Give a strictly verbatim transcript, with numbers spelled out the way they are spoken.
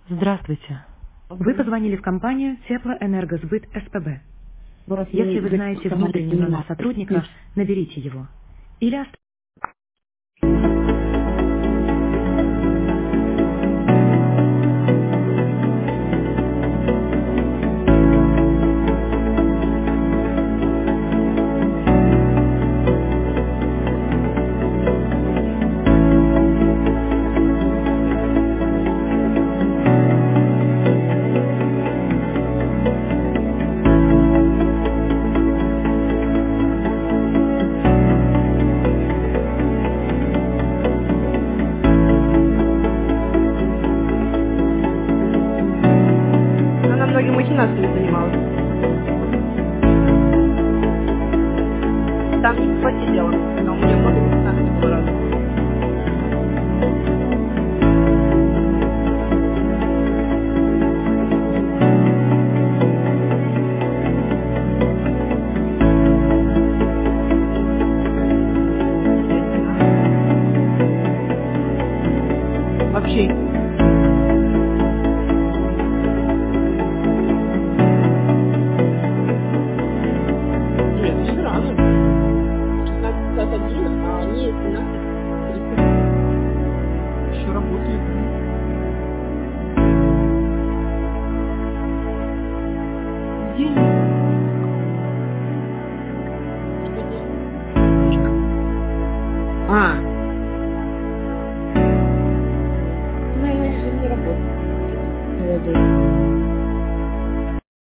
Здравствуйте. Вы Окей. позвонили в компанию Теплоэнергосбыт СПБ. Раз Если вы вы знаете сказали, внутренний что не номер надо. Нет. сотрудника, наберите его. Или оставьте. Она многим махинациями занималась. Там не по дело. Там у нее много махинаций было раз. Естественно. Вообще. Нет, еще рано. шестнадцать пятьдесят один, а они семнадцать тридцать. Еще работают.